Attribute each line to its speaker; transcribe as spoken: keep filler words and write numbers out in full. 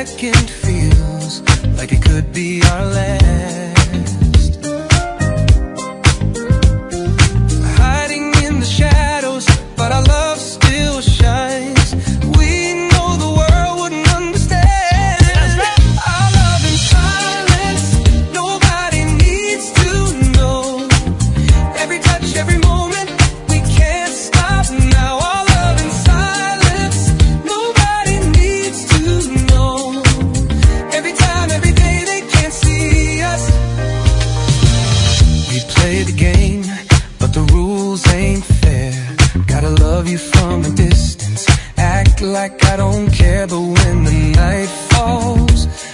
Speaker 1: second feels like it could be our last. Hiding in the shadows, but our love still shines. We know the world wouldn't understand. Our love in silence, nobody needs to know. Every touch, every moment, we can't stop now. Our love in silence, nobody needs to know. Every time, every day, they can't see us. We play the game, but the rules ain't fair. Gotta love you from a distance, act like I don't care. But when the night falls,